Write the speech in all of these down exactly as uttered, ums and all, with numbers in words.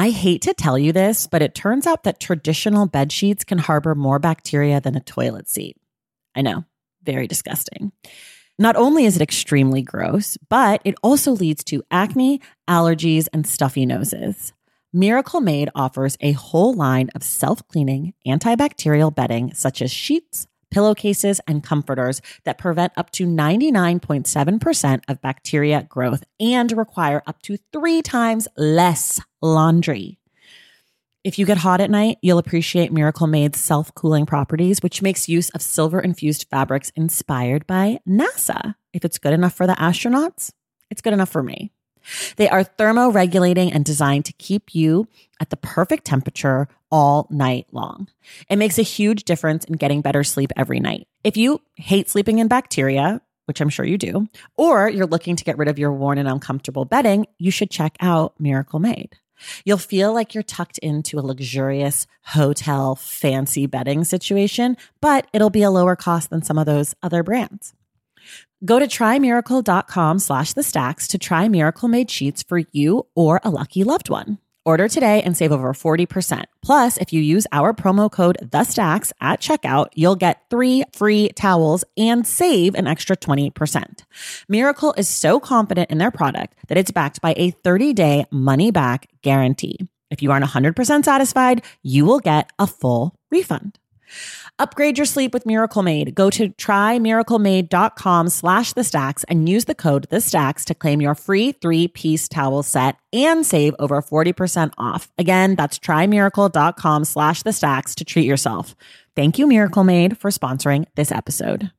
I hate to tell you this, but it turns out that traditional bed sheets can harbor more bacteria than a toilet seat. I know, very disgusting. Not only is it extremely gross, but it also leads to acne, allergies, and stuffy noses. Miracle Made offers a whole line of self-cleaning, antibacterial bedding such as sheets, pillowcases, and comforters that prevent up to ninety-nine point seven percent of bacteria growth and require up to three times less laundry. If you get hot at night, you'll appreciate Miracle Made's self-cooling properties, which makes use of silver-infused fabrics inspired by NASA. If it's good enough for the astronauts, it's good enough for me. They are thermoregulating and designed to keep you at the perfect temperature all night long. It makes a huge difference in getting better sleep every night. If you hate sleeping in bacteria, which I'm sure you do, or you're looking to get rid of your worn and uncomfortable bedding, you should check out Miracle Made. You'll feel like you're tucked into a luxurious hotel fancy bedding situation, but it'll be a lower cost than some of those other brands. Go to trymiracle.com slash the stacks to try Miracle Made sheets for you or a lucky loved one. Order today and save over forty percent. Plus, if you use our promo code THESTACKS at checkout, you'll get three free towels and save an extra twenty percent. Miracle is so confident in their product that it's backed by a thirty-day money-back guarantee. If you aren't one hundred percent satisfied, you will get a full refund. Upgrade your sleep with Miracle Made. Go to trymiraclemade.com slash the stacks and use the code the stacks to claim your free three-piece towel set and save over forty percent off. Again, that's trymiracle.com slash the stacks to treat yourself. Thank you, Miracle Made, for sponsoring this episode.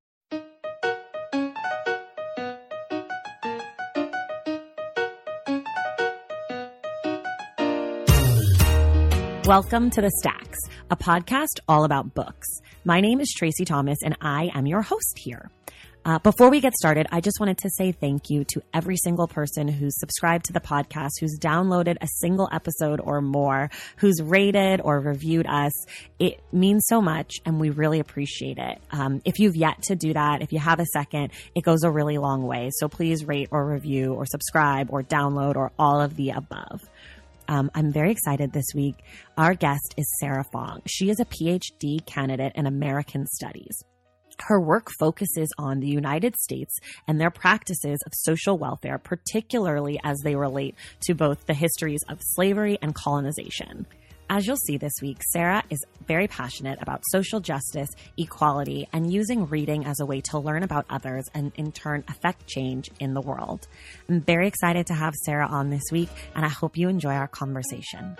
Welcome to The Stacks, a podcast all about books. My name is Tracy Thomas, and I am your host here. Uh, before we get started, I just wanted to say thank you to every single person who's subscribed to the podcast, who's downloaded a single episode or more, who's rated or reviewed us. It means so much, and we really appreciate it. Um, if you've yet to do that, if you have a second, it goes a really long way. So please rate or review or subscribe or download or all of the above. Um, I'm very excited this week. Our guest is Sarah Fong. She is a P H D candidate in American Studies. Her work focuses on the United States and their practices of social welfare, particularly as they relate to both the histories of slavery and colonization. As you'll see this week, Sarah is very passionate about social justice, equality, and using reading as a way to learn about others and in turn affect change in the world. I'm very excited to have Sarah on this week, and I hope you enjoy our conversation.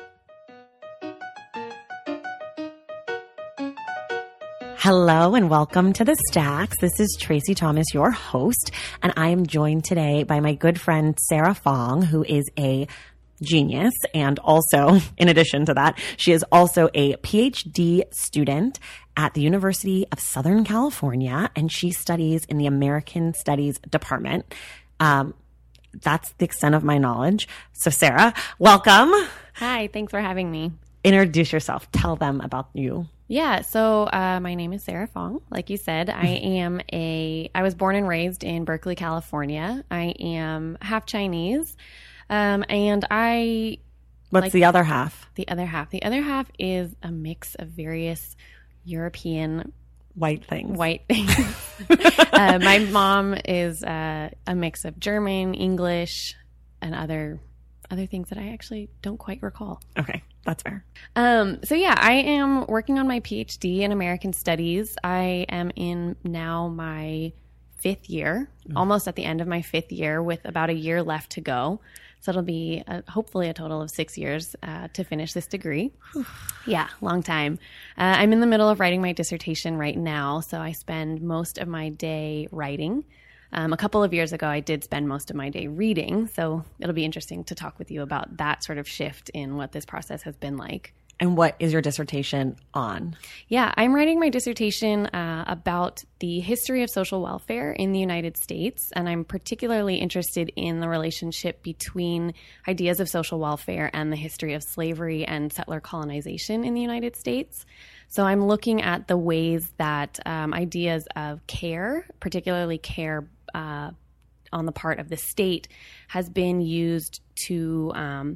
Hello and welcome to The Stacks. This is Tracy Thomas, your host, and I am joined today by my good friend Sarah Fong, who is a genius. And also, in addition to that, she is also a P H D student at the University of Southern California, and she studies in the American Studies Department. Um, that's the extent of my knowledge. So Sarah, welcome. Hi, thanks for having me. Introduce yourself. Tell them about you. Yeah, so uh, my name is Sarah Fong. Like you said, I am a, I was born and raised in Berkeley, California. I am half Chinese. Um, and I... What's like, the other half? The other half. The other half is a mix of various European... White things. White things. uh, my mom is uh, a mix of German, English, and other other things that I actually don't quite recall. Okay, that's fair. Um, so yeah, I am working on my P H D in American Studies. I am in now my fifth year, mm. almost at the end of my fifth year with about a year left to go. So it'll be a, hopefully a total of six years uh, to finish this degree. Yeah, long time. Uh, I'm in the middle of writing my dissertation right now, so I spend most of my day writing. Um, a couple of years ago, I did spend most of my day reading, so it'll be interesting to talk with you about that sort of shift in what this process has been like. And what is your dissertation on? Yeah, I'm writing my dissertation uh, about the history of social welfare in the United States, and I'm particularly interested in the relationship between ideas of social welfare and the history of slavery and settler colonization in the United States. So I'm looking at the ways that um, ideas of care, particularly care uh, on the part of the state, has been used to um,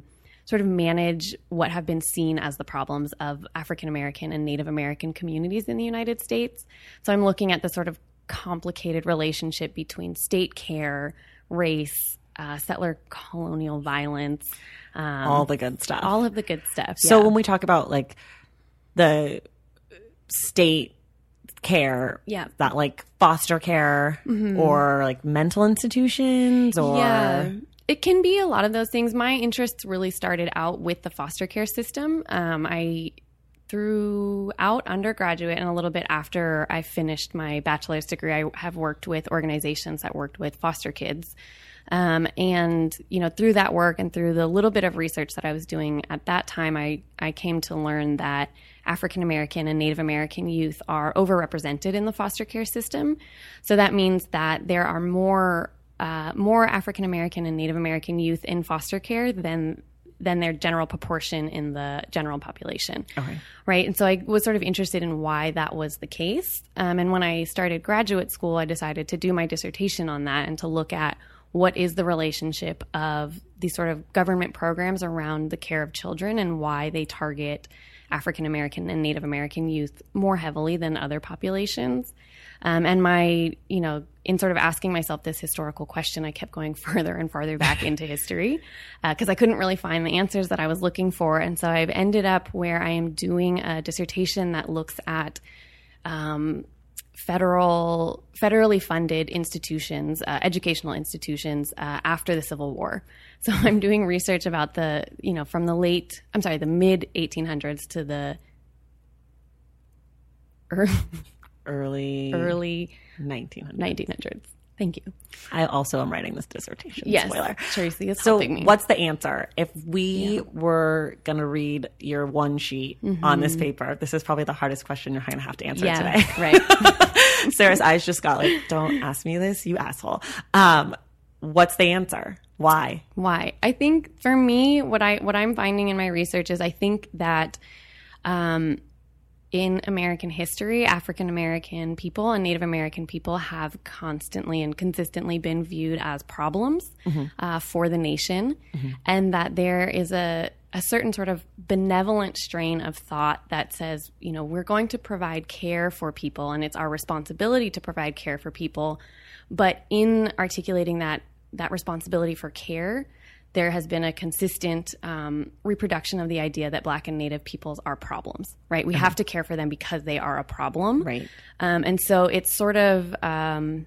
sort of manage what have been seen as the problems of African American and Native American communities in the United States. So I'm looking at the sort of complicated relationship between state care, race, uh, settler colonial violence, um, all the good stuff. All of the good stuff. So yeah. when we talk about like the state care, yeah. that like foster care mm-hmm. or like mental institutions or yeah. It can be a lot of those things. My interests really started out with the foster care system. Um, I throughout undergraduate and a little bit after I finished my bachelor's degree, I have worked with organizations that worked with foster kids. Um, and, you know, through that work and through the little bit of research that I was doing at that time, I, I came to learn that African American and Native American youth are overrepresented in the foster care system. So that means that there are more uh, more African American and Native American youth in foster care than than their general proportion in the general population. Okay. Right. And so I was sort of interested in why that was the case. Um, and when I started graduate school, I decided to do my dissertation on that and to look at what is the relationship of these sort of government programs around the care of children and why they target African American and Native American youth more heavily than other populations. Um, and my, you know, in sort of asking myself this historical question, I kept going further and farther back into history because uh, I couldn't really find the answers that I was looking for. And so I've ended up where I am doing a dissertation that looks at um, federal, federally funded institutions, uh, educational institutions uh, after the Civil War. So I'm doing research about the, you know, from the late, I'm sorry, the mid eighteen hundreds to the early, early, early nineteen hundreds. nineteen hundreds. Thank you. I also am writing this dissertation. Yes, spoiler. Tracy is so helping me. What's the answer? If we yeah. were going to read your one sheet mm-hmm. on this paper, this is probably the hardest question you're going to have to answer yeah, today. Right. Sarah's eyes just got like, don't ask me this, you asshole. Um, what's the answer? Why? Why? I think for me, what I what I'm finding in my research is I think that um, in American history, African American people and Native American people have constantly and consistently been viewed as problems mm-hmm. uh, for the nation, mm-hmm. and that there is a a certain sort of benevolent strain of thought that says, you know, we're going to provide care for people and it's our responsibility to provide care for people. But in articulating that that responsibility for care, there has been a consistent um, reproduction of the idea that Black and Native peoples are problems, right? We mm-hmm. have to care for them because they are a problem. Right. Um, and so it's sort of, um,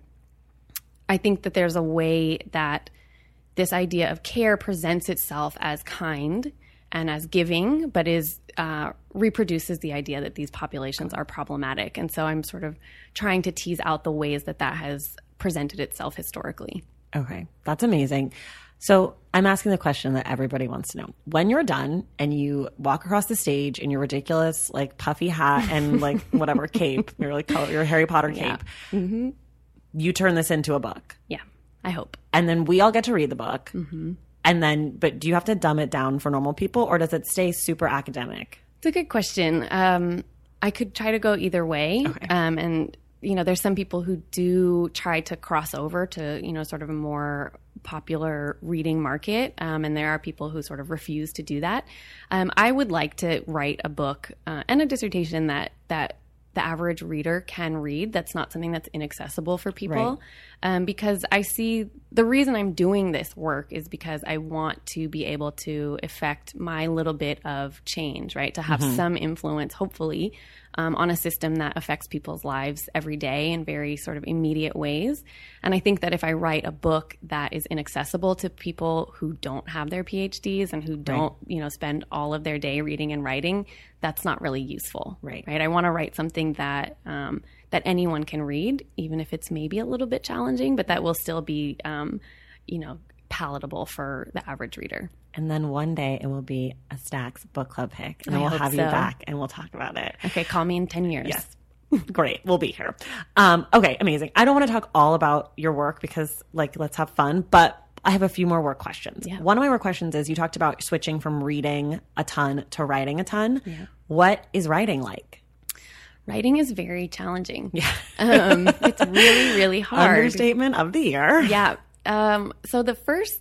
I think that there's a way that this idea of care presents itself as kind and as giving, but is uh, reproduces the idea that these populations are problematic. And so I'm sort of trying to tease out the ways that that has presented itself historically. Okay, that's amazing. So I'm asking the question that everybody wants to know. When you're done and you walk across the stage in your ridiculous, like, puffy hat and, like, whatever cape, your, like, color, your Harry Potter cape, yeah. mm-hmm. you turn this into a book. Yeah, I hope. And then we all get to read the book. Mm-hmm. And then, but do you have to dumb it down for normal people, or does it stay super academic? It's a good question. Um, I could try to go either way. Okay. Um, and, you know, there's some people who do try to cross over to, you know, sort of a more popular reading market. Um, and there are people who sort of refuse to do that. Um, I would like to write a book uh, and a dissertation that, that the average reader can read. That's not something that's inaccessible for people. Right. Um, because I see the reason I'm doing this work is because I want to be able to effect my little bit of change, right? To have mm-hmm. some influence, hopefully, um, on a system that affects people's lives every day in very sort of immediate ways. And I think that if I write a book that is inaccessible to people who don't have their P H Ds and who don't, right. you know, spend all of their day reading and writing, that's not really useful. Right. Right. I want to write something that, um, that anyone can read, even if it's maybe a little bit challenging, but that will still be, um, you know, palatable for the average reader. And then one day it will be a Stacks book club pick, and I we'll hope have so. you back and we'll talk about it. Okay, call me in ten years. Yes. Great. We'll be here. Um, okay, amazing. I don't want to talk all about your work because, like, let's have fun, but I have a few more work questions. Yeah. One of my work questions is you talked about switching from reading a ton to writing a ton. Yeah. What is writing like? Writing is very challenging. Yeah. um, it's really, really hard. Understatement of the year. Yeah. Um, so the first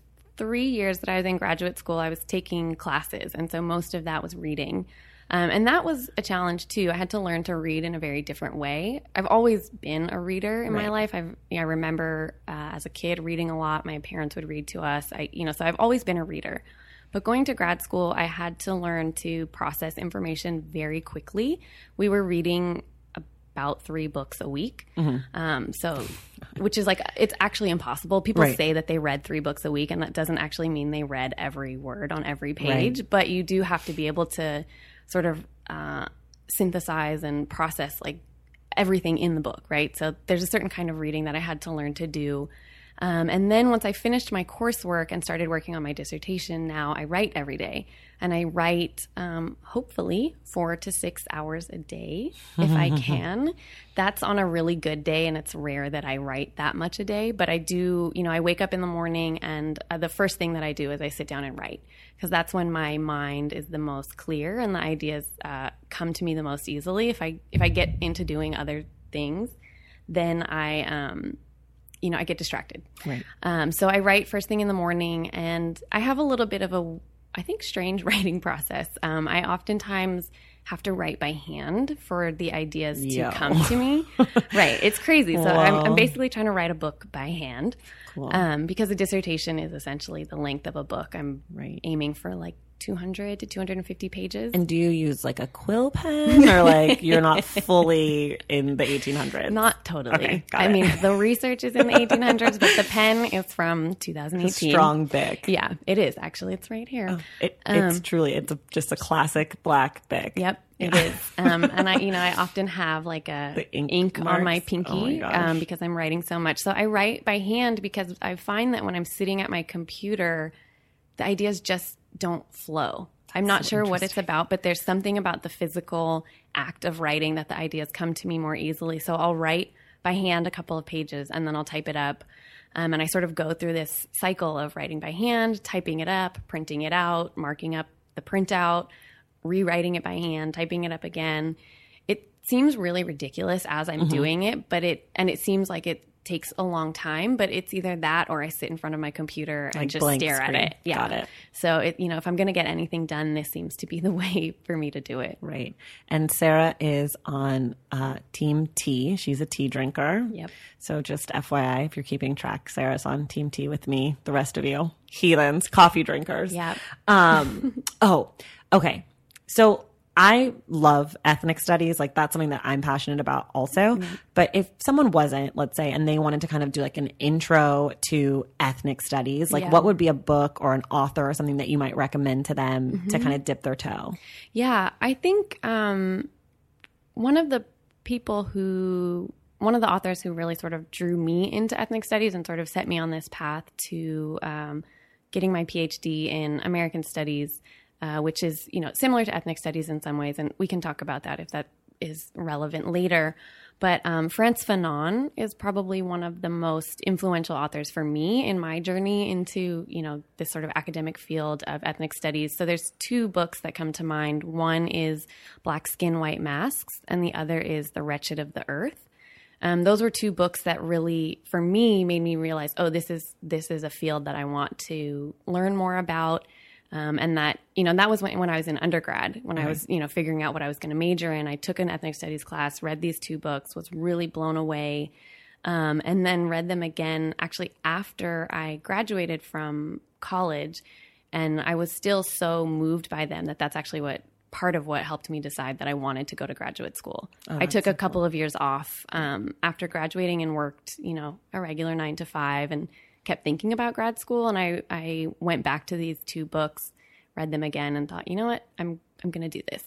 three years that I was in graduate school, I was taking classes. And so most of that was reading. Um, and that was a challenge too. I had to learn to read in a very different way. I've always been a reader in Right. my life. I've, you know, I remember uh, as a kid reading a lot. My parents would read to us. I, you know, so I've always been a reader. But going to grad school, I had to learn to process information very quickly. We were reading about three books a week. Mm-hmm. Um, so, which is like, it's actually impossible. People Right. say that they read three books a week, and that doesn't actually mean they read every word on every page. Right. But you do have to be able to sort of uh, synthesize and process like everything in the book, right? So there's a certain kind of reading that I had to learn to do. Um, and then once I finished my coursework and started working on my dissertation, now I write every day. And I write, um, hopefully, four to six hours a day if I can. That's on a really good day, and it's rare that I write that much a day. But I do, you know, I wake up in the morning, and uh, the first thing that I do is I sit down and write, because that's when my mind is the most clear and the ideas uh, come to me the most easily. If I if I get into doing other things, then I um, you know, I get distracted. Right. Um, so I write first thing in the morning, and I have a little bit of a, I think, strange writing process. Um, I oftentimes have to write by hand for the ideas to Yo. come to me. Right. It's crazy. So I'm, I'm Wow. basically trying to write a book by hand. Cool. Um, because a dissertation is essentially the length of a book. I'm Right. aiming for like two hundred to two hundred fifty pages. And do you use like a quill pen, or like you're not fully in the eighteen hundreds? Not totally. Okay, got I it. mean, the research is in the eighteen hundreds, but the pen is from two thousand eighteen. Strong Bic. Yeah, it is. Actually, it's right here. It, it's truly, it's a, just a classic black Bic. Yep, it is. Um, and I, you know, I often have like a The ink ink, on my marks? pinky Oh my gosh. um, because I'm writing so much. So I write by hand because I find that when I'm sitting at my computer, the ideas just don't flow. I'm not sure what it's about, but there's something about the physical act of writing that the ideas come to me more easily. So I'll write by hand a couple of pages, and then I'll type it up. Um, and I sort of go through this cycle of writing by hand, typing it up, printing it out, marking up the printout, rewriting it by hand, typing it up again. It seems really ridiculous as I'm doing it, but it, and it seems like it takes a long time, but it's either that or I sit in front of my computer and Like just blank stare screen. at it. Yeah. Got it. So it, you know, if I'm going to get anything done, this seems to be the way for me to do it. Right. And Sarah is on uh, Team Tea. She's a tea drinker. Yep. So just F Y I, if you're keeping track, Sarah's on Team Tea with me. The rest of you, heathens, coffee drinkers. Yep. Um, oh, okay. So I love ethnic studies. Like that's something that I'm passionate about also. Mm-hmm. But if someone wasn't, let's say, and they wanted to kind of do like an intro to ethnic studies, like Yeah. what would be a book or an author or something that you might recommend to them Mm-hmm. to kind of dip their toe? Yeah, I think um, one of the people who, one of the authors who really sort of drew me into ethnic studies and sort of set me on this path to um, getting my PhD in American Studies, uh, which is, you know, similar to ethnic studies in some ways, and we can talk about that if that is relevant later. But um, Frantz Fanon is probably one of the most influential authors for me in my journey into, you know, this sort of academic field of ethnic studies. So there's two books that come to mind. One is Black Skin, White Masks, and the other is The Wretched of the Earth. Um, those were two books that really, for me, made me realize, oh, this is this is a field that I want to learn more about. Um, and that, you know, that was when, when I was in undergrad, when I was, you know, figuring out what I was going to major in. I took an ethnic studies class, read these two books, was really blown away, um, and then read them again actually after I graduated from college. And I was still so moved by them that that's actually what part of what helped me decide that I wanted to go to graduate school. Oh, I took a couple of years off um, after graduating and worked, you know, a regular nine to five and kept thinking about grad school. And I, I went back to these two books, read them again, and thought, you know what, I'm I'm going to do this.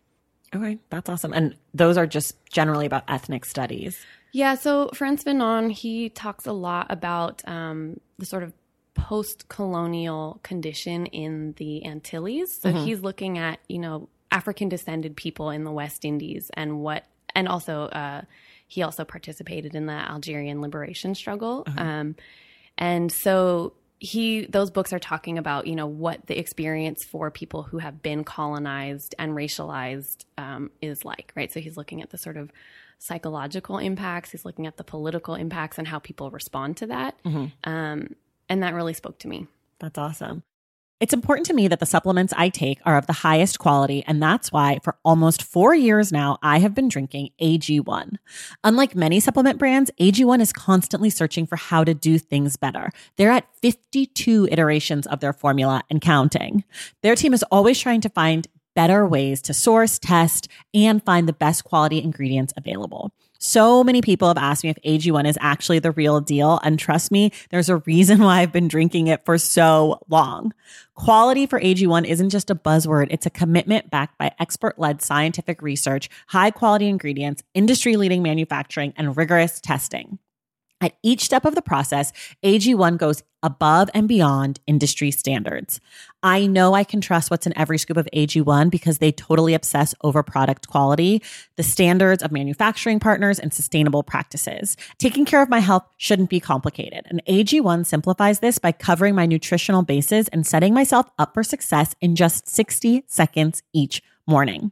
Okay, that's awesome. And those are just generally about ethnic studies. Yeah, so Frantz Fanon, he talks a lot about um, the sort of post-colonial condition in the Antilles. So he's looking at, you know, African-descended people in the West Indies and what, and also uh, he also participated in the Algerian liberation struggle. Um, and so he, those books are talking about, you know, what the experience for people who have been colonized and racialized um, is like, right? So he's looking at the sort of psychological impacts. He's looking at the political impacts and how people respond to that. Um, and that really spoke to me. That's awesome. It's important to me that the supplements I take are of the highest quality, and that's why for almost four years now, I have been drinking A G one. Unlike many supplement brands, A G one is constantly searching for how to do things better. They're at fifty-two iterations of their formula and counting. Their team is always trying to find better ways to source, test, and find the best quality ingredients available. So many people have asked me if A G one is actually the real deal. And trust me, there's a reason why I've been drinking it for so long. Quality for A G one isn't just a buzzword. It's a commitment backed by expert-led scientific research, high-quality ingredients, industry-leading manufacturing, and rigorous testing. At each step of the process, A G one goes above and beyond industry standards. I know I can trust what's in every scoop of A G one because they totally obsess over product quality, the standards of manufacturing partners, and sustainable practices. Taking care of my health shouldn't be complicated, and A G one simplifies this by covering my nutritional bases and setting myself up for success in just sixty seconds each morning.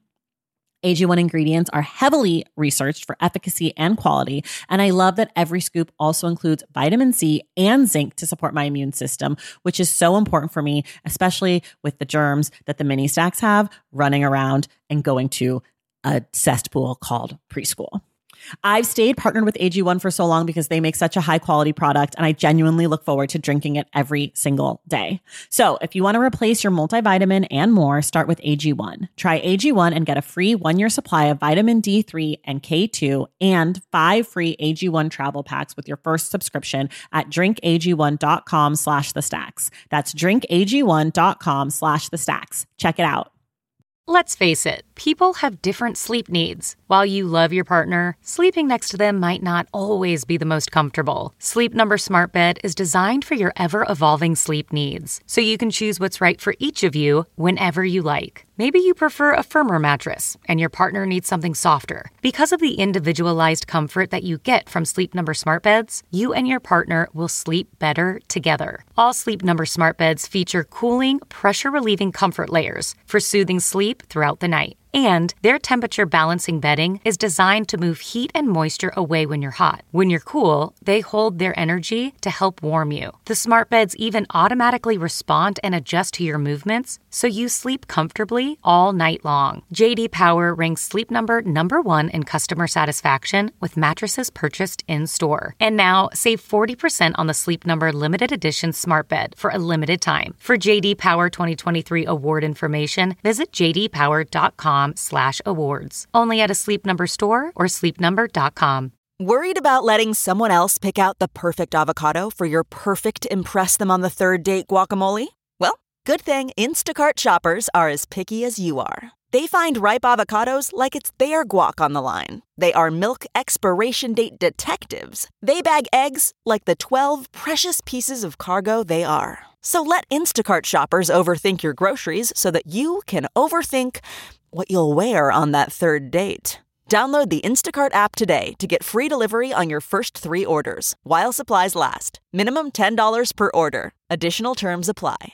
A G one ingredients are heavily researched for efficacy and quality, and I love that every scoop also includes vitamin C and zinc to support my immune system, which is so important for me, especially with the germs that the mini stacks have running around and going to a cesspool called preschool. I've stayed partnered with A G one for so long because they make such a high quality product, and I genuinely look forward to drinking it every single day. So if you want to replace your multivitamin and more, start with A G one. Try A G one and get a free one-year supply of vitamin D three and K two and five free A G one travel packs with your first subscription at drinkag1.com slash the stacks. That's drinkag1.com slash the stacks. Check it out. Let's face it, people have different sleep needs. While you love your partner, sleeping next to them might not always be the most comfortable. Sleep Number Smart Bed is designed for your ever-evolving sleep needs, so you can choose what's right for each of you whenever you like. Maybe you prefer a firmer mattress, and your partner needs something softer. Because of the individualized comfort that you get from Sleep Number Smart Beds, you and your partner will sleep better together. All Sleep Number Smart Beds feature cooling, pressure-relieving comfort layers for soothing sleep throughout the night. And their temperature balancing bedding is designed to move heat and moisture away when you're hot. When you're cool, they hold their energy to help warm you. The smart beds even automatically respond and adjust to your movements, so you sleep comfortably all night long. J D Power ranks Sleep Number number one in customer satisfaction with mattresses purchased in-store. And now, save forty percent on the Sleep Number limited edition smart bed for a limited time. For J D Power twenty twenty-three award information, visit j d power dot com slash awards. Only at a Sleep Number store or sleep number dot com. Worried about letting someone else pick out the perfect avocado for your perfect impress them on the third date guacamole? Well, good thing Instacart shoppers are as picky as you are. They find ripe avocados like it's their guac on the line. They are milk expiration date detectives. They bag eggs like the twelve precious pieces of cargo they are. So let Instacart shoppers overthink your groceries so that you can overthink what you'll wear on that third date. Download the Instacart app today to get free delivery on your first three orders, while supplies last. Minimum ten dollars per order. Additional terms apply.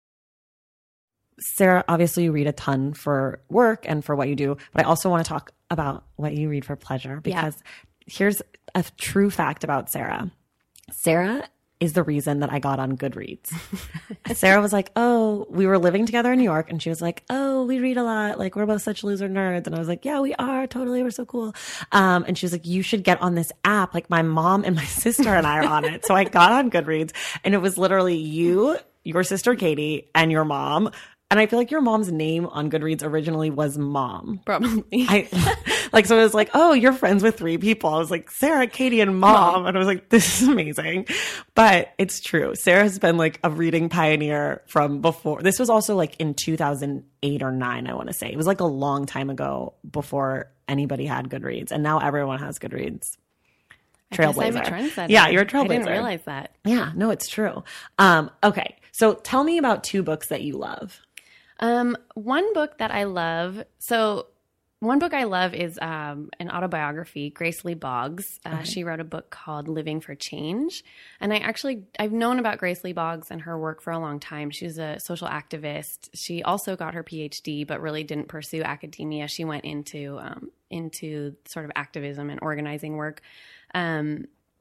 Sarah, obviously you read a ton for work and for what you do, but I also want to talk about what you read for pleasure, because yeah. Here's a true fact about Sarah. Sarah is the reason that I got on Goodreads. Sarah was like, oh, we were living together in New York, and she was like, oh, we read a lot. Like, we're both such loser nerds. And I was like, yeah, we are. Totally. We're so cool. Um, and she was like, you should get on this app. Like, my mom and my sister and I are on it. So I got on Goodreads, and it was literally you, your sister Katie, and your mom. And I feel like your mom's name on Goodreads originally was Mom. Probably. I, like, so it was like, oh, you're friends with three people. I was like, Sarah, Katie, and Mom. Mom. And I was like, this is amazing. But it's true. Sarah has been like a reading pioneer from before. This was also like in two thousand eight or nine, I want to say. It was like a long time ago before anybody had Goodreads. And now everyone has Goodreads. Trailblazer. I guess I'm a trendsetter. Yeah, you're a trailblazer. I didn't realize that. Yeah, no, it's true. Um, okay. So tell me about two books that you love. Um, one book that I love, so one book I love is um, an autobiography, Grace Lee Boggs. Uh, okay. She wrote a book called Living for Change. And I actually, I've known about Grace Lee Boggs and her work for a long time. She's a social activist. She also got her P H D, but really didn't pursue academia. She went into, um, into sort of activism and organizing work. Um,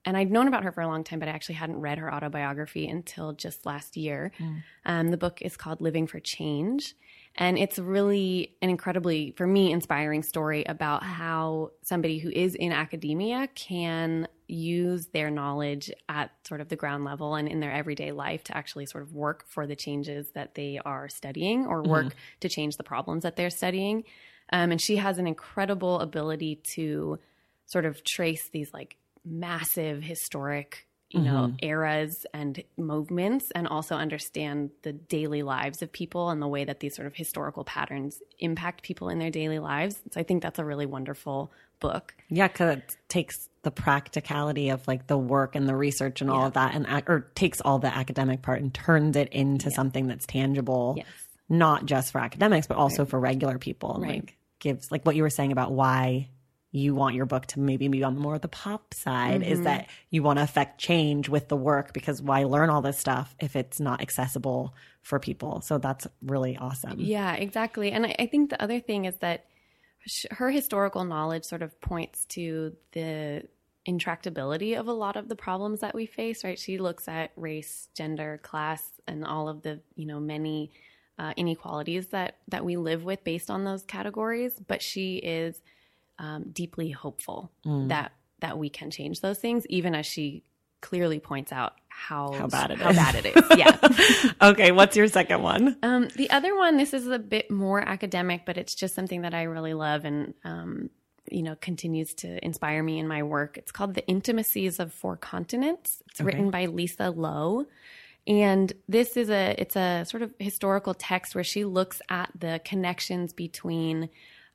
and I'd known about her for a long time, but I actually hadn't read her autobiography until just last year. Mm. Um, the book is called Living for Change. And it's really an incredibly, for me, inspiring story about how somebody who is in academia can use their knowledge at sort of the ground level and in their everyday life to actually sort of work for the changes that they are studying or work mm-hmm. to change the problems that they're studying. Um, and she has an incredible ability to sort of trace these like massive historic you know, mm-hmm. eras and movements, and also understand the daily lives of people and the way that these sort of historical patterns impact people in their daily lives. So I think that's a really wonderful book. Yeah, because it takes the practicality of like the work and the research and all yeah. of that, and or takes all the academic part and turns it into yeah. something that's tangible, yes. not just for academics, but also right. for regular people. And right. like gives like what you were saying about why you want your book to maybe be on more of the pop side mm-hmm. is that you want to affect change with the work, because why learn all this stuff if it's not accessible for people? So that's really awesome. Yeah, exactly. And I, I think the other thing is that sh- her historical knowledge sort of points to the intractability of a lot of the problems that we face, right? She looks at race, gender, class, and all of the, you know, many uh, inequalities that, that we live with based on those categories. But she is Um, deeply hopeful mm. that that we can change those things, even as she clearly points out how how bad it how is. Bad it is. Yeah. Okay, what's your second one? Um, the other one, this is a bit more academic, but it's just something that I really love and um, you know continues to inspire me in my work. It's called The Intimacies of Four Continents. It's okay. written by Lisa Lowe. And this is a it's a sort of historical text where she looks at the connections between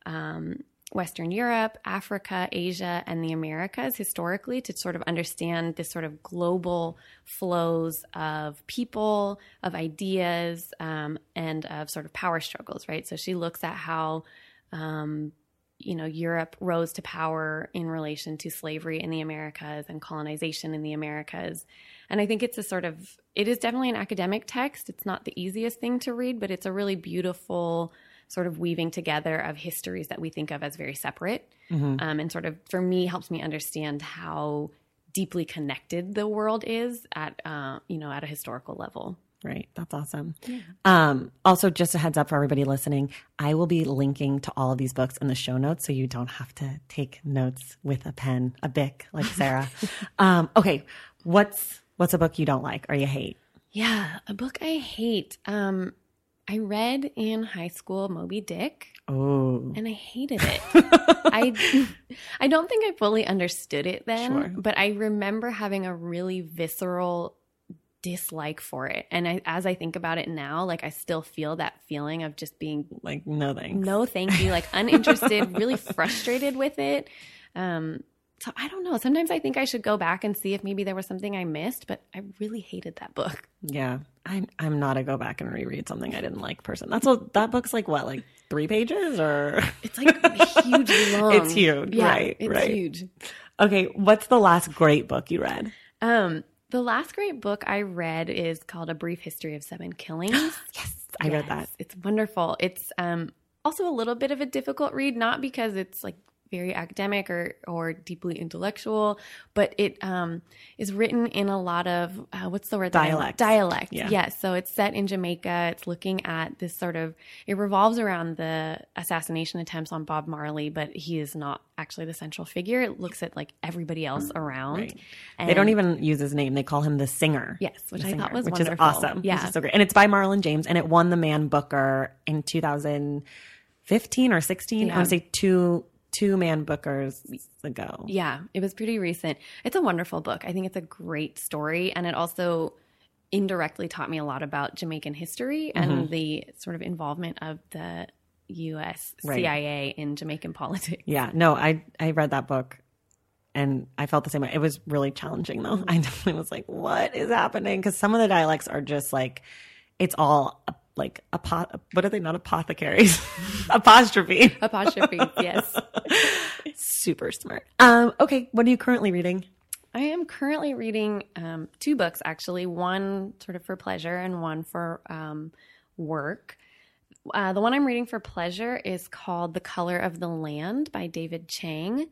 um, Western Europe, Africa, Asia, and the Americas historically to sort of understand this sort of global flows of people, of ideas, um, and of sort of power struggles, right? So she looks at how, um, you know, Europe rose to power in relation to slavery in the Americas and colonization in the Americas. And I think it's a sort of, it is definitely an academic text. It's not the easiest thing to read, but it's a really beautiful sort of weaving together of histories that we think of as very separate. Mm-hmm. Um, and sort of, for me, helps me understand how deeply connected the world is at, uh, you know, at a historical level. Right. That's awesome. Yeah. Um, also, just a heads up for everybody listening, I will be linking to all of these books in the show notes, so you don't have to take notes with a pen, a Bic, like Sarah. um, okay. What's, what's a book you don't like or you hate? Yeah. A book I hate. Um, I read in high school Moby Dick, oh. and I hated it. I I don't think I fully understood it then, sure. but I remember having a really visceral dislike for it. And I, as I think about it now, like I still feel that feeling of just being like, no thanks. No thank you, like uninterested, really frustrated with it. Um, so I don't know. Sometimes I think I should go back and see if maybe there was something I missed, but I really hated that book. Yeah. I'm I'm not a go back and reread something I didn't like person. That's what that book's like. What, like three pages or? It's like hugely long. It's huge, yeah, right? It's right. huge. Okay, what's the last great book you read? Um, the last great book I read is called A Brief History of Seven Killings. Yes, I yes, read that. It's wonderful. It's um also a little bit of a difficult read, not because it's like very academic or or deeply intellectual, but it um, is written in a lot of, uh, what's the word? Dialect. Dialect, yeah. yes. So it's set in Jamaica. It's looking at this sort of, it revolves around the assassination attempts on Bob Marley, but he is not actually the central figure. It looks at like everybody else around. Right. They don't even use his name. They call him the singer. Yes, which the I singer, thought was which wonderful. Which is awesome. Yeah. Which is so great. And it's by Marlon James, and it won the Man Booker in two thousand fifteen or sixteen. Yeah. I want to say two two Man Bookers ago. Yeah, it was pretty recent. It's a wonderful book. I think it's a great story, and it also indirectly taught me a lot about Jamaican history and mm-hmm. the sort of involvement of the U S right. C I A in Jamaican politics. Yeah, no, I I read that book and I felt the same way. It was really challenging though. I definitely was like, what is happening? Because some of the dialects are just like, it's all like, apo- what are they, not apothecaries? Apostrophe. Apostrophe, yes. Super smart. Um, okay, what are you currently reading? I am currently reading um, two books, actually. One sort of for pleasure and one for um, work. Uh, the one I'm reading for pleasure is called The Color of the Land by David Chang.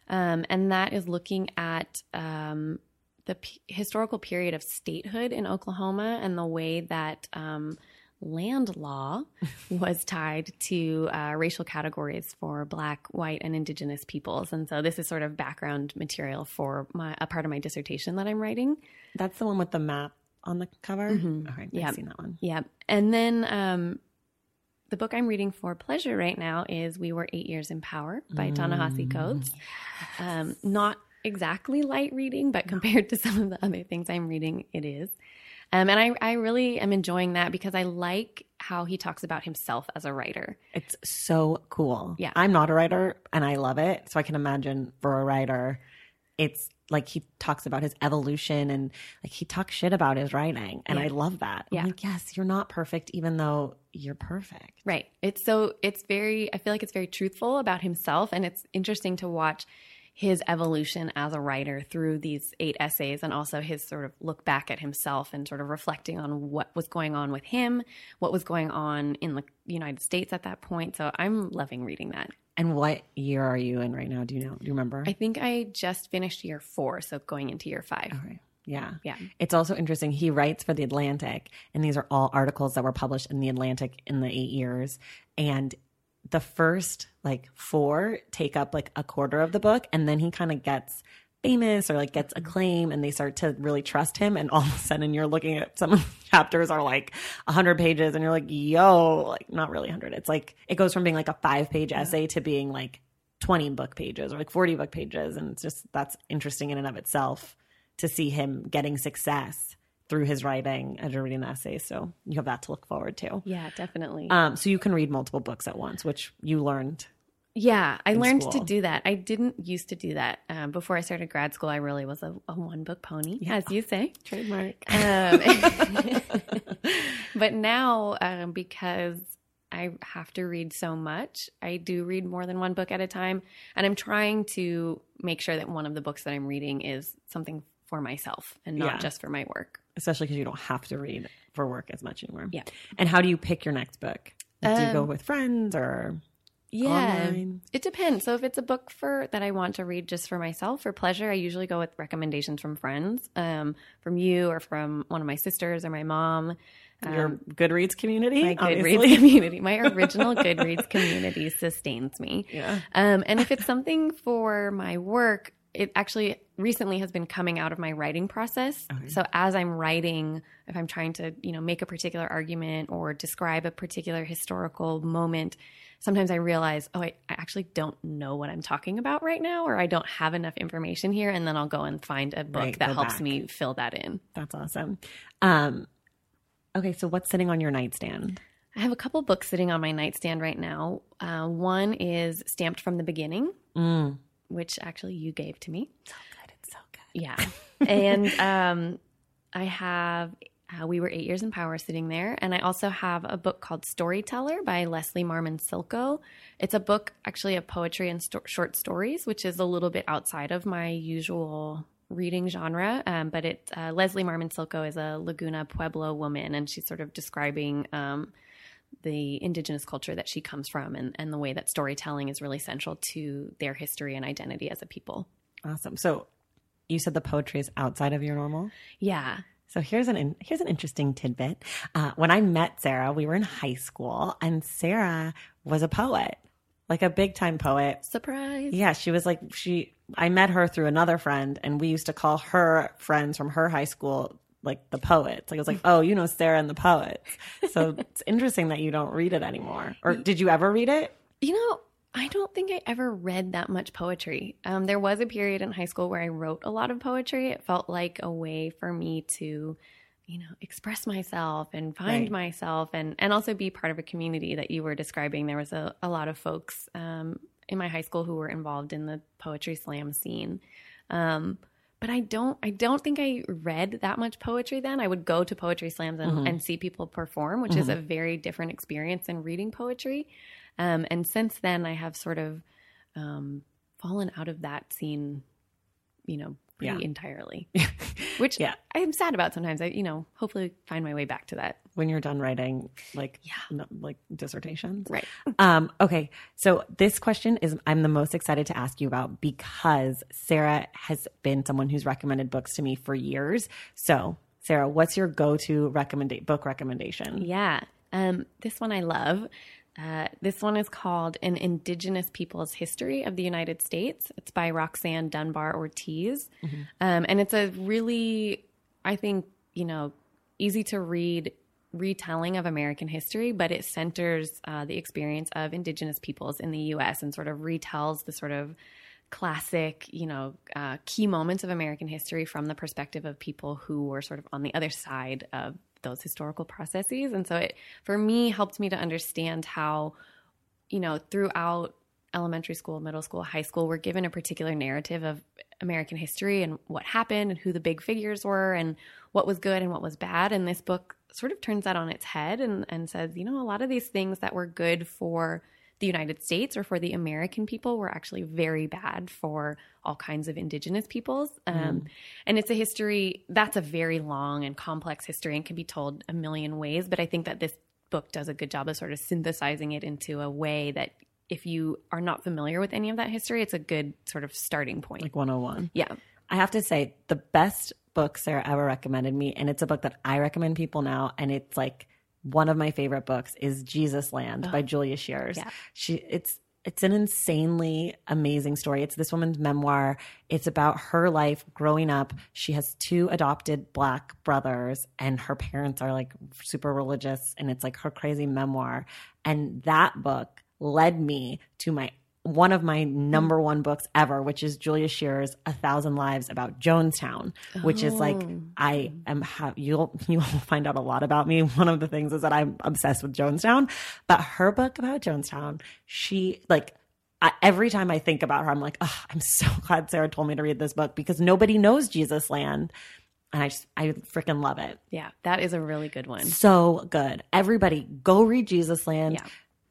Um, and that is looking at um, the p- historical period of statehood in Oklahoma and the way that um, land law was tied to uh, racial categories for Black, white, and Indigenous peoples. And so this is sort of background material for my, a part of my dissertation that I'm writing. That's the one with the map on the cover? Mm-hmm. All right, Yep. I've seen that one. Yeah. And then um, the book I'm reading for pleasure right now is We Were Eight Years in Power by Ta-Nehisi Coates. Um, not exactly light reading, but compared to some of the other things I'm reading, it is. Um, and I, I really am enjoying that because I like how he talks about himself as a writer. It's so cool. Yeah. I'm not a writer and I love it. So I can imagine for a writer, it's like he talks about his evolution and like he talks shit about his writing. And Yeah. I love that. Yeah. I'm like, yes, you're not perfect, even though you're perfect. Right. It's so, it's very, I feel like it's very truthful about himself. And it's interesting to watch his evolution as a writer through these eight essays and also his sort of look back at himself and sort of reflecting on what was going on with him, what was going on in the United States at that point. So I'm loving reading that. And what year are you in right now? Do you know? Do you remember? I think I just finished year four, so going into year five. Okay. Yeah. Yeah. It's also interesting. He writes for The Atlantic, and these are all articles that were published in The Atlantic in the eight years. And the first like four take up like a quarter of the book, and then he kind of gets famous or like gets acclaim and they start to really trust him. And all of a sudden you're looking at some of the chapters are like a hundred pages and you're like, yo, like not really a hundred. It's like, it goes from being like a five page essay to being like twenty book pages or like forty book pages. And it's just, that's interesting in and of itself to see him getting success through his writing as you're reading the essays. So you have that to look forward to. Yeah, definitely. Um, so you can read multiple books at once, which you learned. Yeah, I in learned school. to do that. I didn't used to do that. Um, before I started grad school, I really was a, a one book pony, Yeah. as you say. Trademark. Um, but now, um, because I have to read so much, I do read more than one book at a time. And I'm trying to make sure that one of the books that I'm reading is something for myself and not Yeah. just for my work. Especially because you don't have to read for work as much anymore. Yeah. And how do you pick your next book? Do you go Um, with friends or Yeah, online? it depends. So if it's a book for that I want to read just for myself for pleasure, I usually go with recommendations from friends, um, from you or from one of my sisters or my mom. Your Um, Goodreads community? my obviously? Goodreads community, my original Goodreads community sustains me. Yeah. Um, and if it's something for my work, it actually recently has been coming out of my writing process. Okay. So as I'm writing, if I'm trying to, you know, make a particular argument or describe a particular historical moment, sometimes I realize, oh, I, I actually don't know what I'm talking about right now, or I don't have enough information here. And then I'll go and find a book Right, that go helps back. me fill that in. That's awesome. Um, okay, so what's sitting on your nightstand? I have a couple books sitting on my nightstand right now. Uh, one is Stamped from the Beginning, Mm. which actually you gave to me. So good. It's so good. Yeah. And um, I have uh, We Were Eight Years in Power sitting there. And I also have a book called Storyteller by Leslie Marmon Silko. It's a book actually of poetry and sto- short stories, which is a little bit outside of my usual reading genre. Um, but it uh, Leslie Marmon Silko is a Laguna Pueblo woman, and she's sort of describing um, the indigenous culture that she comes from and, and the way that storytelling is really central to their history and identity as a people. Awesome. So you said the poetry is outside of your normal? Yeah. So here's an in, here's an interesting tidbit. Uh, when I met Sarah, we were in high school, and Sarah was a poet, like a big time poet. Surprise. Yeah, she was like she. I met her through another friend, and we used to call her friends from her high school like the poets. Like it was like, oh, you know Sarah and the poets. So it's interesting that you don't read it anymore. Or did you ever read it? You know, I don't think I ever read that much poetry. Um, there was a period in high school where I wrote a lot of poetry. It felt like a way for me to, you know, express myself and find Right. myself and, and also be part of a community that you were describing. There was a, a lot of folks um, in my high school who were involved in the poetry slam scene. Um, but I don't, I don't think I read that much poetry then. I would go to poetry slams and, Mhm. and see people perform, which is a very different experience than reading poetry. Um, and since then, I have sort of um, fallen out of that scene, you know, pretty Yeah. entirely, which Yeah. I'm sad about sometimes. I, you know, hopefully find my way back to that. When you're done writing like Yeah. no- like dissertations. Right. Um, okay. So this question is I'm the most excited to ask you about because Sarah has been someone who's recommended books to me for years. So Sarah, what's your go-to recommend book recommendation? Yeah. Um, this one I love. Uh, this one is called An Indigenous People's History of the United States. It's by Roxanne Dunbar Ortiz. Mm-hmm. Um, and it's a really, I think, you know, easy to read retelling of American history, but it centers uh, the experience of Indigenous peoples in the U S and sort of retells the sort of classic, you know, uh, key moments of American history from the perspective of people who were sort of on the other side of those historical processes. And so it, for me, helped me to understand how, you know, throughout elementary school, middle school, high school, we're given a particular narrative of American history and what happened and who the big figures were and what was good and what was bad. And this book sort of turns that on its head and, and says, you know, a lot of these things that were good for the United States or for the American people were actually very bad for all kinds of indigenous peoples. Um, mm. And it's a history that's a very long and complex history and can be told a million ways. But I think that this book does a good job of sort of synthesizing it into a way that if you are not familiar with any of that history, it's a good sort of starting point. Like one oh one. Yeah. I have to say the best book Sarah ever recommended me, and it's a book that I recommend people now, and it's like one of my favorite books is Jesus Land oh. by Julia Shears. Yeah. She it's it's an insanely amazing story. It's this woman's memoir. It's about her life growing up. She has two adopted Black brothers and her parents are like super religious, and it's like her crazy memoir. And that book led me to my one of my number one books ever, which is Julia Shears' A Thousand Lives About Jonestown, which oh. is like, I am, ha- you'll, you'll find out a lot about me. One of the things is that I'm obsessed with Jonestown, but her book about Jonestown, she like, I, every time I think about her, I'm like, oh, I'm so glad Sarah told me to read this book because nobody knows Jesus Land. And I just, I freaking love it. Yeah, that is a really good one. So good. Everybody go read Jesus Land. Yeah.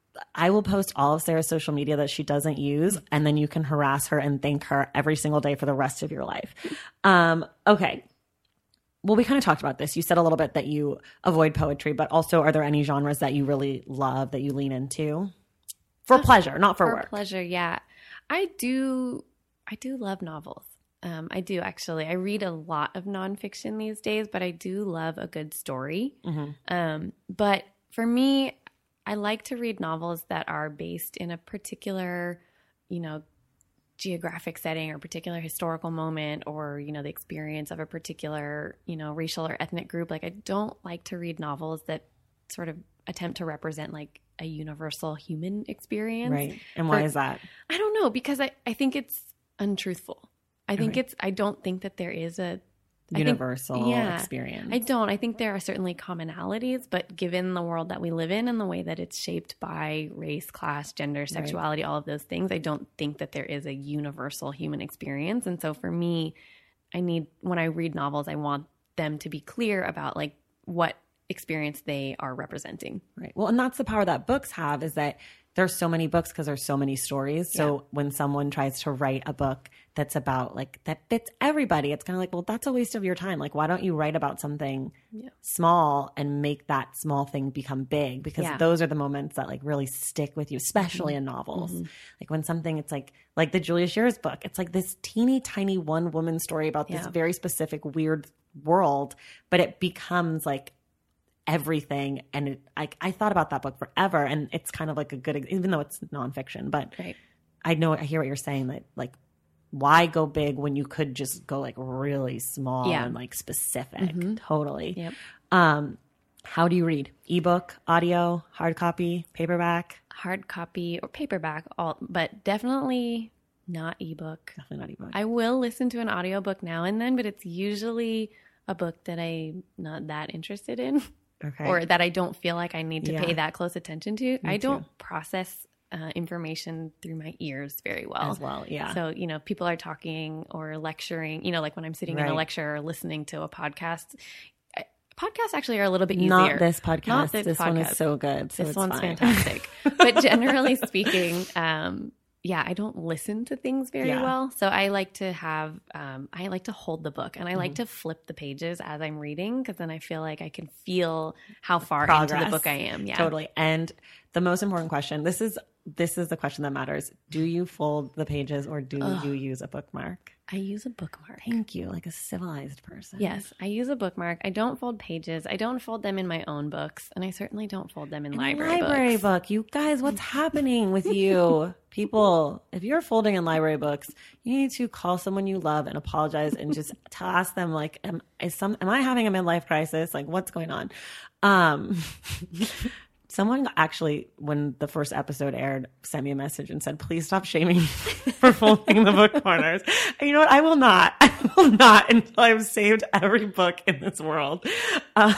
I will post all of Sarah's social media that she doesn't use, and then you can harass her and thank her every single day for the rest of your life. Um, okay. Well, we kind of talked about this. You said a little bit that you avoid poetry, but also are there any genres that you really love that you lean into? For pleasure, not for, for work. For pleasure, yeah. I do, I do love novels. Um, I do actually. I read a lot of nonfiction these days, but I do love a good story. Mm-hmm. Um, but for me, I like to read novels that are based in a particular, you know, geographic setting or particular historical moment or, you know, the experience of a particular, you know, racial or ethnic group. Like I don't like to read novels that sort of attempt to represent like a universal human experience. Right. And why For, is that? I don't know, because I, I think it's untruthful. I think right. it's, I don't think that there is a universal think, yeah, experience. I don't. I think there are certainly commonalities, but given the world that we live in and the way that it's shaped by race, class, gender, sexuality, right. all of those things, I don't think that there is a universal human experience. And so for me, I need, when I read novels, I want them to be clear about like what experience they are representing. Right. Well, and that's the power that books have is that there's so many books because there's so many stories. So yeah. when someone tries to write a book that's about like that fits everybody, it's kind of like, well, that's a waste of your time. Like, why don't you write about something yeah. small and make that small thing become big? Because yeah. those are the moments that like really stick with you, especially mm-hmm. in novels. Mm-hmm. Like when something, it's like, like the Julia Shears book, it's like this teeny tiny one woman story about this yeah. very specific weird world, but it becomes like everything. And it, I, I thought about that book forever, and it's kind of like a good, even though it's nonfiction, but right. I know, I hear what you're saying, that like, why go big when you could just go like really small yeah. and like specific? Mm-hmm. Totally. Yep. Um, how do you read? Ebook, audio, hard copy, paperback? Hard copy or paperback, all, but definitely not ebook. Definitely not ebook. I will listen to an audiobook now and then, but it's usually a book that I'm not that interested in. Okay. Or that I don't feel like I need to yeah. pay that close attention to. Me I don't too. process uh, information through my ears very well. As well, yeah. So, you know, people are talking or lecturing, you know, like when I'm sitting right. in a lecture or listening to a podcast. Podcasts actually are a little bit easier. Not this podcast. Not this, this podcast. one is so good. So this it's one's fine. fantastic. But generally speaking, um, yeah, I don't listen to things very Yeah. well. So I like to have, um, I like to hold the book and I like Mm-hmm. to flip the pages as I'm reading because then I feel like I can feel how far Progress. into the book I am. Yeah. Totally. And the most important question, this is this is the question that matters. Do you fold the pages or do Ugh. you use a bookmark? I use a bookmark. Thank you, like a civilized person. Yes, I use a bookmark. I don't fold pages. I don't fold them in my own books, and I certainly don't fold them in, In library, a library books. book. You guys, what's happening with you? People, if you're folding in library books, you need to call someone you love and apologize and just to ask them, like, am, is some, am I having a midlife crisis? Like, what's going on? Um, someone actually, when the first episode aired, sent me a message and said, please stop shaming me for folding the book corners. And you know what? I will not. I will not until I've saved every book in this world. Um,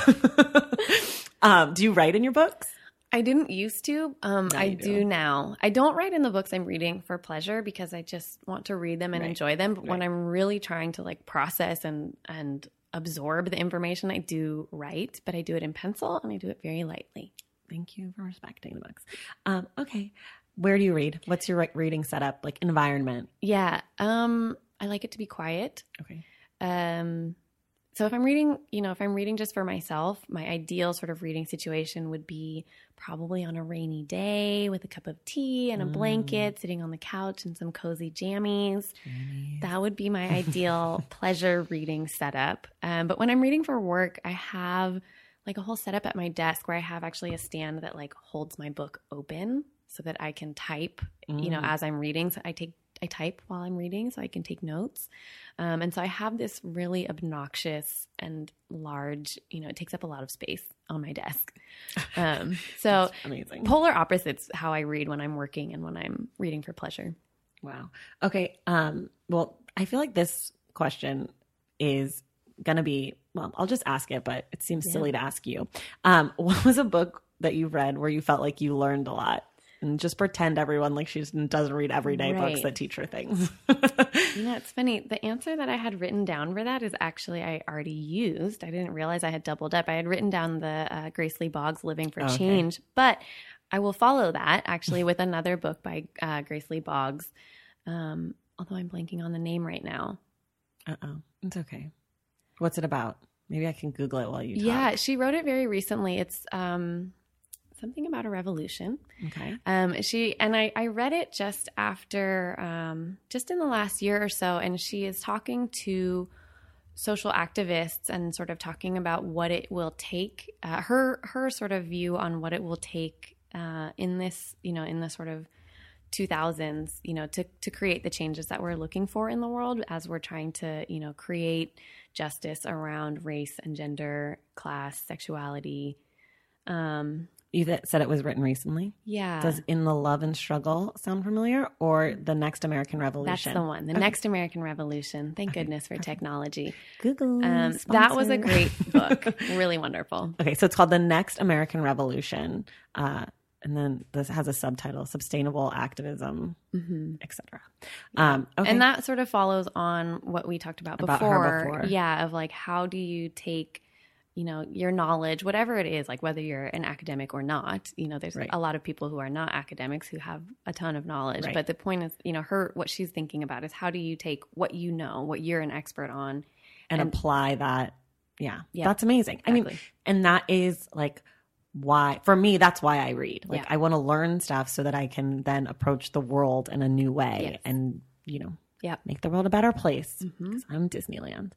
um, do you write in your books? I didn't used to. Um, Now I you do. do. now. I don't write in the books I'm reading for pleasure because I just want to read them and Right. enjoy them. But when Right. I'm really trying to like process and and absorb the information, I do write, but I do it in pencil and I do it very lightly. Thank you for respecting the books. Um, okay. Where do you read? What's your re- reading setup, like environment? Yeah. Um, I like it to be quiet. Okay. Um, so if I'm reading, you know, if I'm reading just for myself, my ideal sort of reading situation would be probably on a rainy day with a cup of tea and a blanket, sitting on the couch and some cozy jammies. That would be my ideal pleasure reading setup. Um, but when I'm reading for work, I have like a whole setup at my desk where I have actually a stand that like holds my book open so that I can type, you know, as I'm reading. So I take I type while I'm reading so I can take notes. Um, and so I have this really obnoxious and large, you know, it takes up a lot of space on my desk. Um, so Amazing. polar opposites how I read when I'm working and when I'm reading for pleasure. Wow. Okay. Um, well, I feel like this question is going to be, well, I'll just ask it, but it seems silly to ask you. Um, what was a book that you read where you felt like you learned a lot? And just pretend everyone like she doesn't read everyday books Right. that teach her things. You know, it's funny. The answer that I had written down for that is actually I already used. I didn't realize I had doubled up. I had written down the uh, Grace Lee Boggs Living for Okay. Change, but I will follow that actually with another book by uh, Grace Lee Boggs, um, although I'm blanking on the name right now. Uh-oh. It's okay. What's it about? Maybe I can Google it while you talk. Yeah, she wrote it very recently. It's um, something about a revolution. Okay. Um, she and I, I read it just after, um, just in the last year or so, and she is talking to social activists and sort of talking about what it will take. Uh, her her sort of view on what it will take uh, in this, you know, in the sort of two thousands, you know, to to create the changes that we're looking for in the world as we're trying to, you know, create justice around race and gender, class, sexuality. Um, You that said it was written recently. yeah. Does In the Love and Struggle sound familiar, or The Next American That's Revolution? the one. The Okay. Next American Revolution. Thank goodness for technology. Google. Um, that was a sponsor. great book. Really wonderful. Okay, so it's called The Next American Revolution. Uh, and then this has a subtitle, Sustainable Activism, et cetera. Um, okay. And that sort of follows on what we talked about, About before. her before. Yeah, of like how do you take, you know, your knowledge, whatever it is, like whether you're an academic or not. You know, there's Right. a lot of people who are not academics who have a ton of knowledge. Right. But the point is, you know, her what she's thinking about is how do you take what you know, what you're an expert on, and, and- apply that. Yeah, Yeah, that's amazing. I mean, exactly. and that is like why, for me, that's why I read. Like, Yeah. I want to learn stuff so that I can then approach the world in a new way Yes. and, you know, Yeah. make the world a better place. Mm-hmm. 'Cause I'm Disneyland.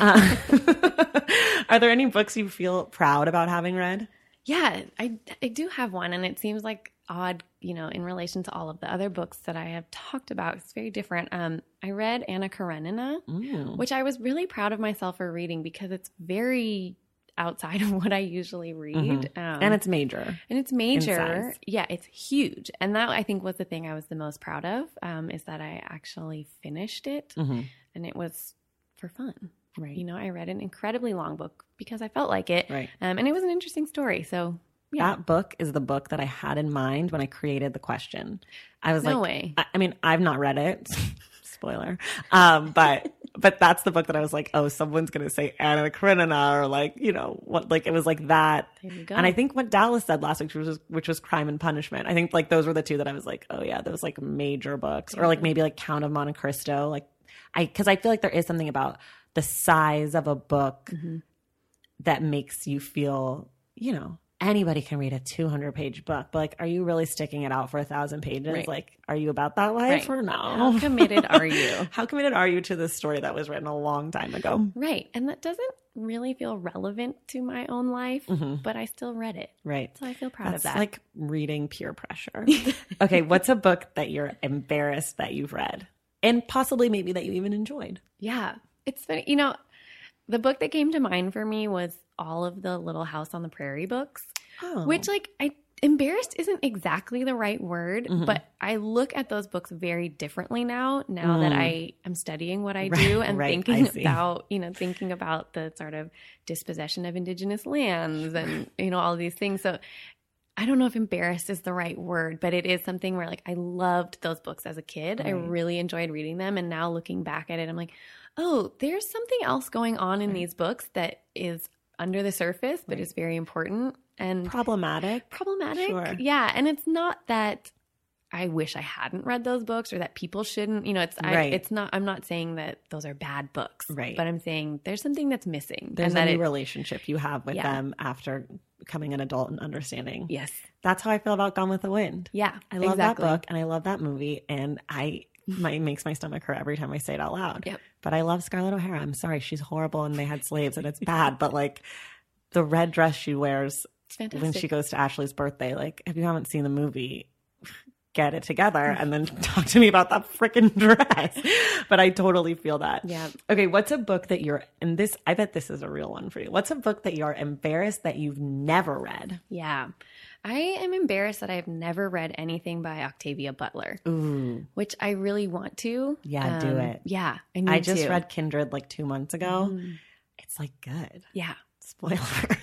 uh, are there any books you feel proud about having read? Yeah, I, I do have one, and it seems like odd, you know, in relation to all of the other books that I have talked about. It's very different. Um, I read Anna Karenina, Mm. which I was really proud of myself for reading because it's very outside of what I usually read. Mhm. Um, And it's major. and it's major. size. Yeah, it's huge. And that I think was the thing I was the most proud of, um, is that I actually finished it, Mhm. and it was for fun. Right. You know, I read an incredibly long book because I felt like it. Right. Um, and it was an interesting story. So yeah. That book is the book that I had in mind when I created the question. I was No like, way. I, I mean, I've not read it. Spoiler. Um, but But that's the book that I was like, oh, someone's going to say Anna Karenina or like, you know, what, like it was like that. There you go. And I think what Dallas said last week, which was, which was Crime and Punishment. I think like those were the two that I was like, oh yeah, those like major books. Or like maybe like Count of Monte Cristo. Like I, cause I feel like there is something about the size of a book mm-hmm. that makes you feel, you know, anybody can read a two hundred page book, but like, are you really sticking it out for a thousand pages? Right. Like, are you about that life right. or no? How committed are you? How committed are you to this story that was written a long time ago? Right. And that doesn't really feel relevant to my own life, mm-hmm. but I still read it. Right. So I feel proud That's of that. Like reading peer pressure. Okay. What's a book that you're embarrassed that you've read? And possibly maybe that you even enjoyed? Yeah. It's funny. You know, the book that came to mind for me was all of the Little House on the Prairie books, oh. which like I embarrassed isn't exactly the right word, mm-hmm. but I look at those books very differently now, now mm. that I am studying what I do right, and right, thinking about, you know, thinking about the sort of dispossession of indigenous lands and, you know, all these things. So I don't know if embarrassed is the right word, but it is something where like I loved those books as a kid. Right. I really enjoyed reading them. And now looking back at it, I'm like, oh, there's something else going on in right. these books that is under the surface, but right. is very important and problematic. Problematic. Sure. Yeah. And it's not that I wish I hadn't read those books or that people shouldn't, you know, it's, I, right. it's not, I'm not saying that those are bad books, right. but I'm saying there's something that's missing. There's and a that new it, relationship you have with yeah. them after becoming an adult and understanding. Yes. That's how I feel about Gone with the Wind. Yeah. I love exactly. that book and I love that movie. And I, my, it makes my stomach hurt every time I say it out loud. Yep. But I love Scarlett O'Hara. I'm sorry. She's horrible and they had slaves and it's bad. But like the red dress she wears when she goes to Ashley's birthday, like if you haven't seen the movie, get it together and then talk to me about that freaking dress. But I totally feel that. Yeah. Okay. What's a book that you're, and this, I bet this is a real one for you. What's a book that you're embarrassed that you've never read? Yeah. I am embarrassed that I've never read anything by Octavia Butler. Ooh. Which I really want to. Yeah, um, do it. Yeah. I, need I just to. read Kindred like two months ago. Mm. It's like good. Yeah. Spoiler.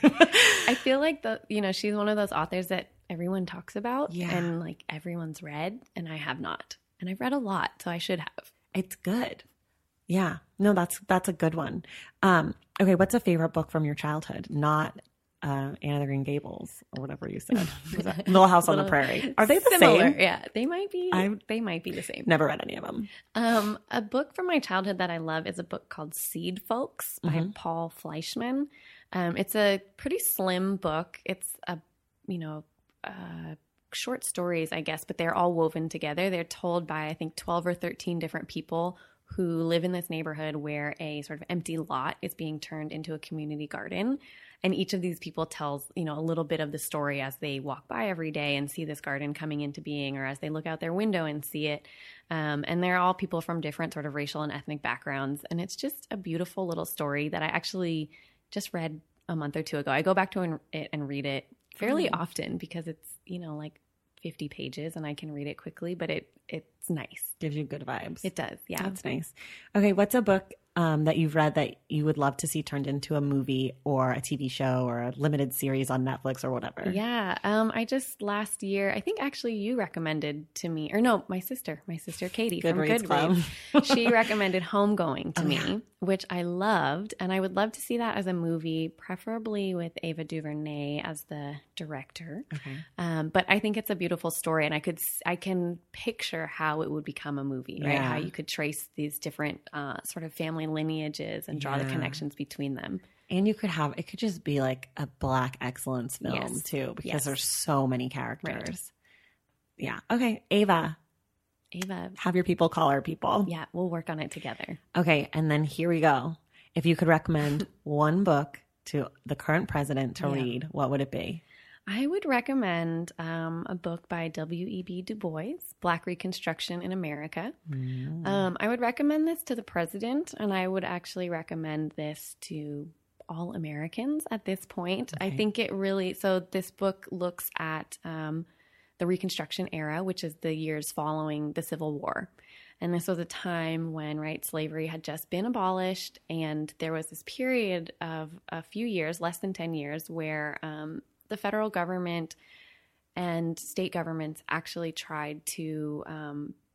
I feel like the, you know, she's one of those authors that everyone talks about yeah. and like everyone's read and I have not. And I've read a lot, so I should have. It's good. Yeah. No, that's that's a good one. Um, okay, what's a favorite book from your childhood? Not uh, Anne of the Green Gables or whatever you said. Was that Little House on the Prairie. Are they the similar, same? Yeah, they might be. I've they might be the same. Never read any of them. Um, a book from my childhood that I love is a book called Seed Folks by Mm-hmm. Paul Fleischman. Um, it's a pretty slim book. It's a, you know, uh, short stories, I guess, but they're all woven together. They're told by, I think, twelve or thirteen different people who live in this neighborhood where a sort of empty lot is being turned into a community garden. And each of these people tells, you know, a little bit of the story as they walk by every day and see this garden coming into being, or as they look out their window and see it. Um, and they're all people from different sort of racial and ethnic backgrounds. And it's just a beautiful little story that I actually just read a month or two ago. I go back to it and read it fairly mm. often because it's, you know, like fifty pages and I can read it quickly, but it it's nice. Gives you good vibes. It does. Yeah. That's nice. Okay. What's a book um, that you've read that you would love to see turned into a movie or a T V show or a limited series on Netflix or whatever? Yeah. Um, I just last year, I think actually you recommended to me, or no, my sister, my sister Katie from Goodreads Club. She recommended Homegoing to Oh, me, yeah. which I loved. And I would love to see that as a movie, preferably with Ava DuVernay as the director. Okay. Um, but I think it's a beautiful story, and I could, I can picture how it would become a movie, right? Yeah. How you could trace these different uh, sort of family lineages and draw Yeah. the connections between them. And you could have, it could just be like a Black excellence film Yes. too, because Yes. there's so many characters. Right. Yeah. Okay. Ava, Ava, have your people call our people. yeah, we'll work on it together. Okay. And then here we go. If you could recommend one book to the current president to Yeah. read, what would it be? I would recommend um, a book by W E B Du Bois, Black Reconstruction in America. Mm. Um, I would recommend this to the president, and I would actually recommend this to all Americans at this point. I Okay. think it really, so this book looks at um, the Reconstruction era, which is the years following the Civil War. And this was a time when, right, slavery had just been abolished, and there was this period of a few years, less than ten years, where um, the federal government and state governments actually tried to um,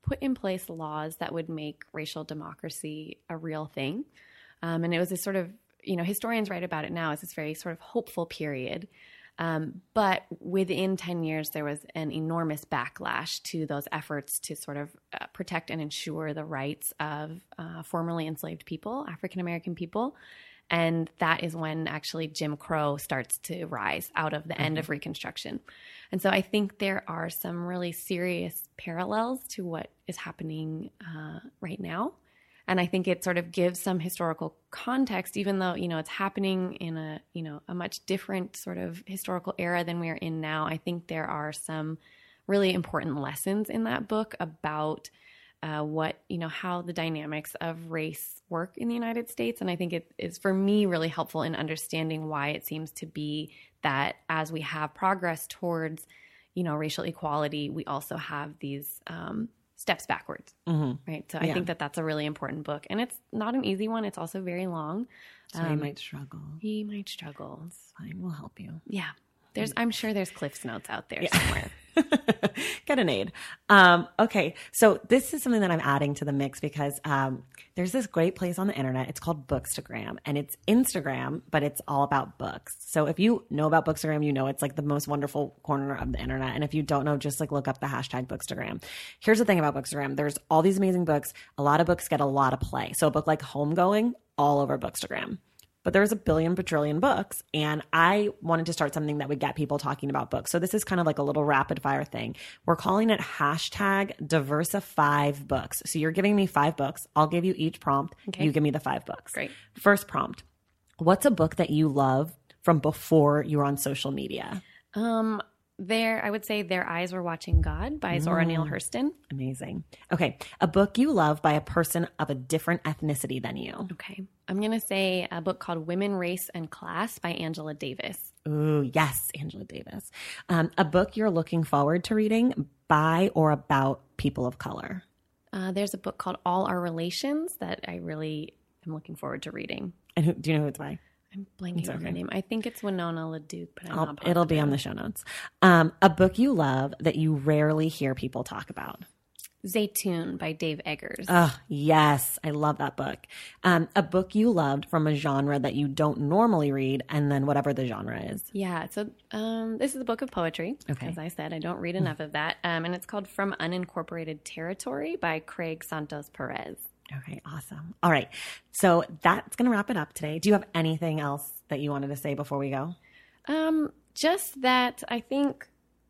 put in place laws that would make racial democracy a real thing. Um, and it was this sort of, you know, historians write about it now as this very sort of hopeful period. Um, but within ten years, there was an enormous backlash to those efforts to sort of uh, protect and ensure the rights of uh, formerly enslaved people, African-American people. And that is when actually Jim Crow starts to rise out of the mm-hmm. end of Reconstruction. And so I think there are some really serious parallels to what is happening uh, right now. And I think it sort of gives some historical context, even though, you know, it's happening in a, you know, a much different sort of historical era than we are in now. I think there are some really important lessons in that book about uh, what, you know, how the dynamics of race work in the United States. And I think it is, for me, really helpful in understanding why it seems to be that as we have progress towards, you know, racial equality, we also have these um steps backwards, mm-hmm. right? So I yeah. think that that's a really important book. And it's not an easy one. It's also very long. So um, he might struggle. He might struggle. It's fine. We'll help you. Yeah. There's, I'm sure there's Cliff's Notes out there yeah. somewhere. Get an aid. Um, okay. So this is something that I'm adding to the mix because um, there's this great place on the internet. It's called Bookstagram, and it's Instagram, but it's all about books. So if you know about Bookstagram, you know it's like the most wonderful corner of the internet. And if you don't know, just like look up the hashtag Bookstagram. Here's the thing about Bookstagram. There's all these amazing books. A lot of books get a lot of play. So a book like Homegoing, all over Bookstagram. But there's a billion bajillion books, and I wanted to start something that would get people talking about books. So this is kind of like a little rapid fire thing. We're calling it hashtag Diversifive Books. So you're giving me five books. I'll give you each prompt. Okay. You give me the five books. Great. First prompt. What's a book that you love from before you were on social media? Um, there, I would say Their Eyes Were Watching God by Zora mm. Neale Hurston. Amazing. Okay. A book you love by a person of a different ethnicity than you. Okay. I'm going to say a book called Women, Race, and Class by Angela Davis. Ooh, yes, Angela Davis. Um, a book you're looking forward to reading by or about people of color. Uh, there's a book called All Our Relations that I really am looking forward to reading. And who, do you know who it's by? I'm blanking on okay. her name. I think it's Winona LaDuke, but I'm I'll, not positive. It'll be on the show notes. Um, a book you love that you rarely hear people talk about. Zaytoon by Dave Eggers. Oh, yes. I love that book. Um, a book you loved from a genre that you don't normally read, and then whatever the genre is. Yeah. So um, this is a book of poetry. Okay. As I said, I don't read enough of that. Um, and it's called From Unincorporated Territory by Craig Santos Perez. Okay, awesome. All right. So that's going to wrap it up today. Do you have anything else that you wanted to say before we go? Um, just that I think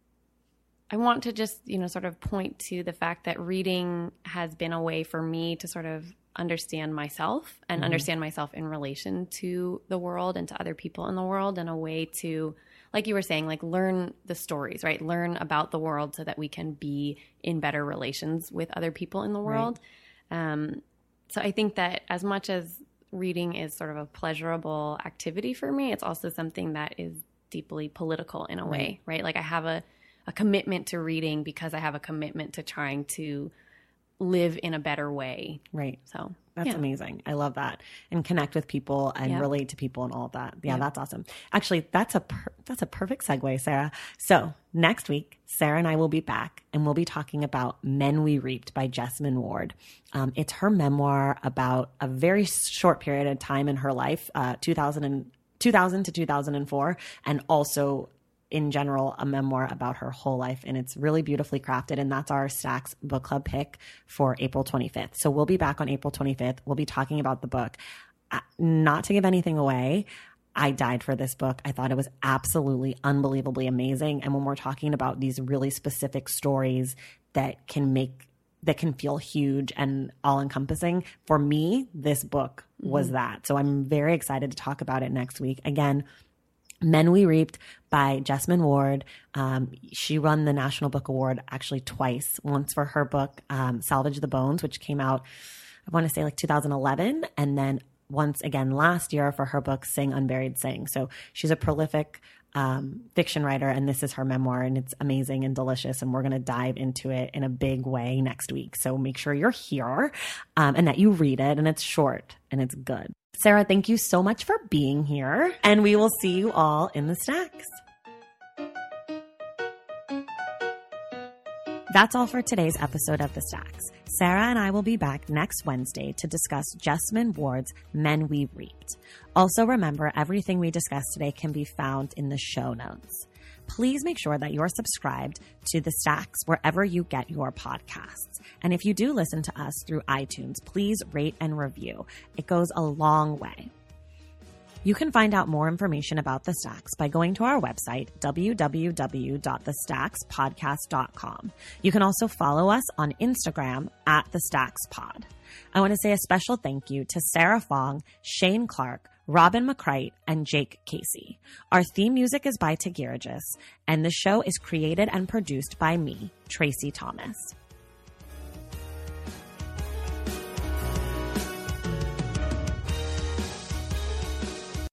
I want to just, you know, sort of point to the fact that reading has been a way for me to sort of understand myself and mm-hmm. understand myself in relation to the world and to other people in the world, and a way to, like you were saying, like learn the stories, right? Learn about the world so that we can be in better relations with other people in the world. Right. Um, so I think that as much as reading is sort of a pleasurable activity for me, it's also something that is deeply political in a way, right? right? Like I have a, a commitment to reading because I have a commitment to trying to live in a better way. Right. So that's yeah. amazing. I love that. And connect with people and yep. relate to people and all of that. Yeah, yep. That's awesome. Actually, that's a per- that's a perfect segue, Sarah. So next week, Sarah and I will be back, and we'll be talking about Men We Reaped by Jesmyn Ward. Um, it's her memoir about a very short period of time in her life, uh, two thousand, and, two thousand to two thousand four, and also in general, a memoir about her whole life. And it's really beautifully crafted. And that's our Stacks Book Club pick for April twenty-fifth. So we'll be back on April twenty-fifth. We'll be talking about the book. Uh, not to give anything away, I died for this book. I thought it was absolutely unbelievably amazing. And when we're talking about these really specific stories that can make, that can feel huge and all encompassing, for me, this book was mm-hmm. that. So I'm very excited to talk about it next week. Again, Men We Reaped by Jesmyn Ward. Um, she won the National Book Award actually twice, once for her book, um, Salvage the Bones, which came out, I want to say like two thousand eleven. And then once again last year for her book, Sing Unburied Sing. So she's a prolific um, fiction writer, and this is her memoir, and it's amazing and delicious. And we're going to dive into it in a big way next week. So make sure you're here um, and that you read it, and it's short and it's good. Sarah, thank you so much for being here, and we will see you all in the stacks. That's all for today's episode of The Stacks. Sarah and I will be back next Wednesday to discuss Jessamyn Ward's Men We Reaped. Also remember, everything we discussed today can be found in the show notes. Please make sure that you're subscribed to The Stacks wherever you get your podcasts. And if you do listen to us through iTunes, please rate and review. It goes a long way. You can find out more information about The Stacks by going to our website, w w w dot the stacks podcast dot com. You can also follow us on Instagram at The Stacks Pod. I want to say a special thank you to Sarah Fong, Shane Clark, Robin McCrite, and Jake Casey. Our theme music is by Tigirigis, and the show is created and produced by me, Tracy Thomas.